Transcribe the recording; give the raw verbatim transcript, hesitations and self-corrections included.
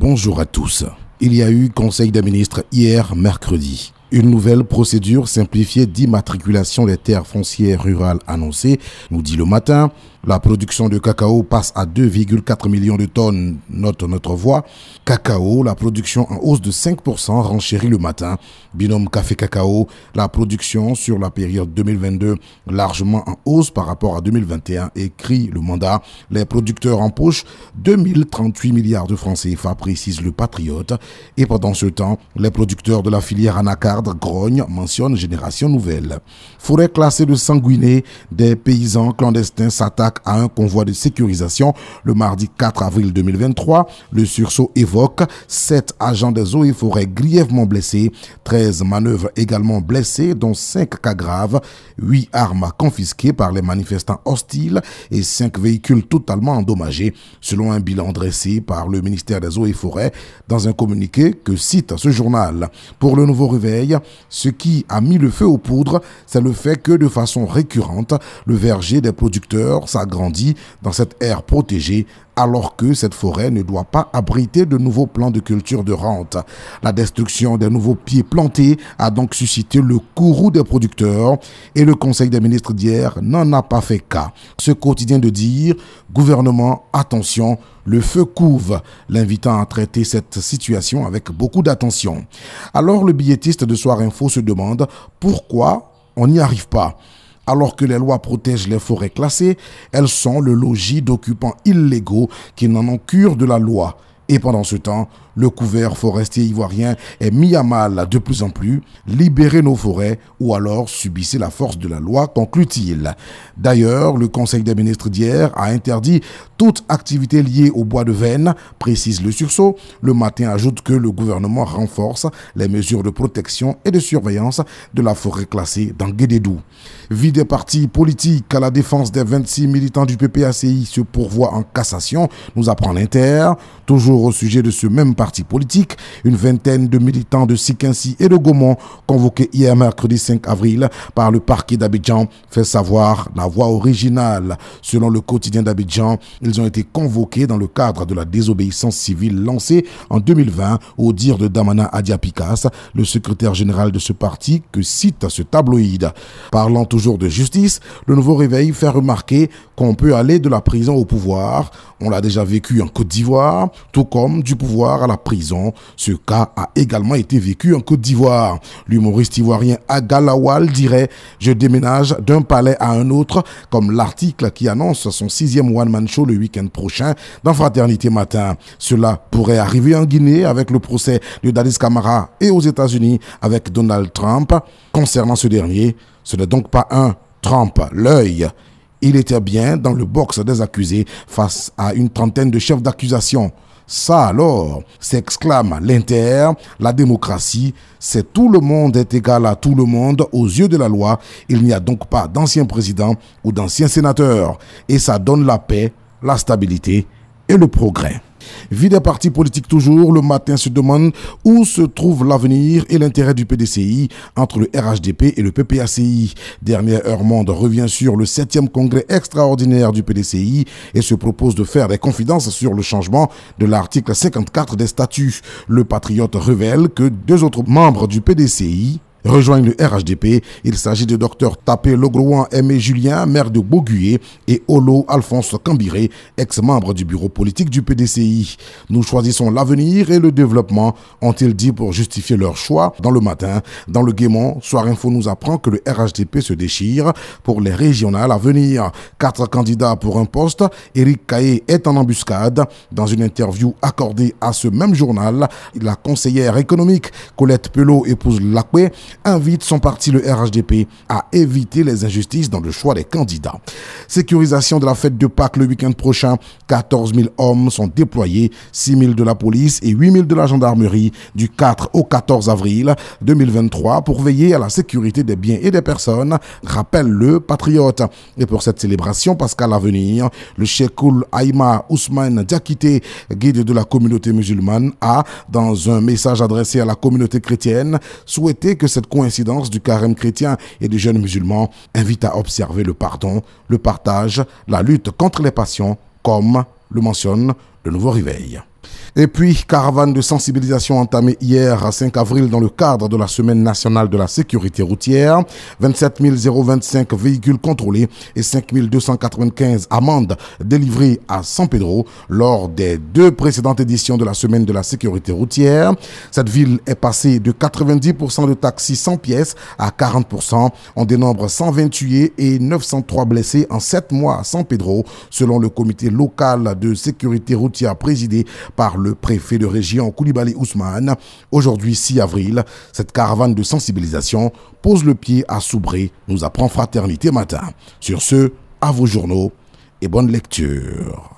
Bonjour à tous. Il y a eu Conseil des ministres hier, mercredi. Une nouvelle procédure simplifiée d'immatriculation des terres foncières rurales annoncée, nous dit le matin. La production de cacao passe à deux virgule quatre millions de tonnes, note notre voix. Cacao, la production en hausse de cinq pour cent, renchérit le matin. Binôme café-cacao, la production sur la période deux mille vingt-deux, largement en hausse par rapport à deux mille vingt et un, écrit le mandat. Les producteurs empochent deux mille trente-huit milliards de francs C F A, précise le Patriote. Et pendant ce temps, les producteurs de la filière anacarde grognent, mentionne Génération Nouvelle. Forêt classée de sanguinés, des paysans clandestins s'attaquent à un convoi de sécurisation le mardi quatre avril deux mille vingt-trois. Le sursaut évoque sept agents des eaux et forêts grièvement blessés, treize manœuvres également blessés, dont cinq cas graves, huit armes confisquées par les manifestants hostiles et cinq véhicules totalement endommagés, selon un bilan dressé par le ministère des eaux et forêts dans un communiqué que cite ce journal. Pour le Nouveau Réveil, ce qui a mis le feu aux poudres, c'est le fait que de façon récurrente, le verger des producteurs s'agrandit dans cette aire protégée alors que cette forêt ne doit pas abriter de nouveaux plans de culture de rente. La destruction des nouveaux pieds plantés a donc suscité le courroux des producteurs et le Conseil des ministres d'hier n'en a pas fait cas. Ce quotidien de dire « Gouvernement, attention », le feu couve, l'invitant à traiter cette situation avec beaucoup d'attention. Alors le billettiste de Soir Info se demande pourquoi on n'y arrive pas. Alors que les lois protègent les forêts classées, elles sont le logis d'occupants illégaux qui n'en ont cure de la loi. Et pendant ce temps, le couvert forestier ivoirien est mis à mal de plus en plus. Libérez nos forêts ou alors subissez la force de la loi, conclut-il. D'ailleurs, le Conseil des ministres d'hier a interdit toute activité liée au bois de veine, précise le sursaut. Le matin ajoute que le gouvernement renforce les mesures de protection et de surveillance de la forêt classée dans Guédédou. Vie des partis politiques à la défense des vingt-six militants du P P A C I se pourvoit en cassation, nous apprend l'Inter. Toujours au sujet de ce même parti politique, une vingtaine de militants de Sikinsi et de Gaumont, convoqués hier mercredi cinq avril par le parquet d'Abidjan, fait savoir la voix originale. Selon le quotidien d'Abidjan, ils ont été convoqués dans le cadre de la désobéissance civile lancée en deux mille vingt au dire de Damana Adiapikas, le secrétaire général de ce parti, que cite ce tabloïd. Parlant toujours de justice, le Nouveau Réveil fait remarquer qu'on peut aller de la prison au pouvoir. On l'a déjà vécu en Côte d'Ivoire, tout comme du pouvoir à la prison. Ce cas a également été vécu en Côte d'Ivoire. L'humoriste ivoirien Aga Lawal dirait « Je déménage d'un palais à un autre », comme l'article qui annonce son sixième one-man show le week-end prochain dans Fraternité Matin. Cela pourrait arriver en Guinée avec le procès de Dadis Camara et aux États-Unis avec Donald Trump. Concernant ce dernier, ce n'est donc pas un Trump, l'œil. Il était bien dans le box des accusés face à une trentaine de chefs d'accusation. Ça alors, s'exclame l'Inter, la démocratie, c'est tout le monde est égal à tout le monde aux yeux de la loi. Il n'y a donc pas d'anciens présidents ou d'anciens sénateurs. Et ça donne la paix, la stabilité et le progrès. Vie des partis politiques toujours, le matin se demande où se trouve l'avenir et l'intérêt du P D C I entre le R H D P et le P P A C I. Dernière Heure Monde revient sur le septième congrès extraordinaire du P D C I et se propose de faire des confidences sur le changement de l'article cinquante-quatre des statuts. Le Patriote révèle que deux autres membres du P D C I rejoignent le R H D P. Il s'agit de Dr Tapé Logrouan Aimé Julien, maire de Bogué, et Olo Alphonse Cambiré, ex-membre du bureau politique du P D C I. Nous choisissons l'avenir et le développement, ont-ils dit pour justifier leur choix. Dans le matin, dans le Guémont, Soir Info nous apprend que le R H D P se déchire pour les régionales à venir. Quatre candidats pour un poste. Éric Caillé est en embuscade. Dans une interview accordée à ce même journal, la conseillère économique Colette Pelot, épouse Lacoué, invite son parti, le R H D P, à éviter les injustices dans le choix des candidats. Sécurisation de la fête de Pâques le week-end prochain. quatorze mille hommes sont déployés, six mille de la police et huit mille de la gendarmerie du quatre au quatorze avril deux mille vingt-trois pour veiller à la sécurité des biens et des personnes, rappelle le Patriote. Et pour cette célébration pascale à venir, le Cheikhoul Aïma Ousmane Diakité, guide de la communauté musulmane, a, dans un message adressé à la communauté chrétienne, souhaité que cette coïncidence du carême chrétien et des jeunes musulmans invite à observer le pardon, le partage, la lutte contre les passions, comme le mentionne le Nouveau Réveil. Et puis, caravane de sensibilisation entamée hier, cinq avril, dans le cadre de la Semaine nationale de la sécurité routière. vingt-sept mille vingt-cinq véhicules contrôlés et cinq mille deux cent quatre-vingt-quinze amendes délivrées à San Pedro lors des deux précédentes éditions de la Semaine de la sécurité routière. Cette ville est passée de quatre-vingt-dix pour cent de taxis sans pièces à quarante pour cent. On dénombre cent vingt tués et neuf cent trois blessés en sept mois à San Pedro, selon le comité local de sécurité routière présidé par le Le préfet de région Koulibaly Ousmane. Aujourd'hui, six avril, cette caravane de sensibilisation pose le pied à Soubré, nous apprend Fraternité Matin. Sur ce, à vos journaux et bonne lecture.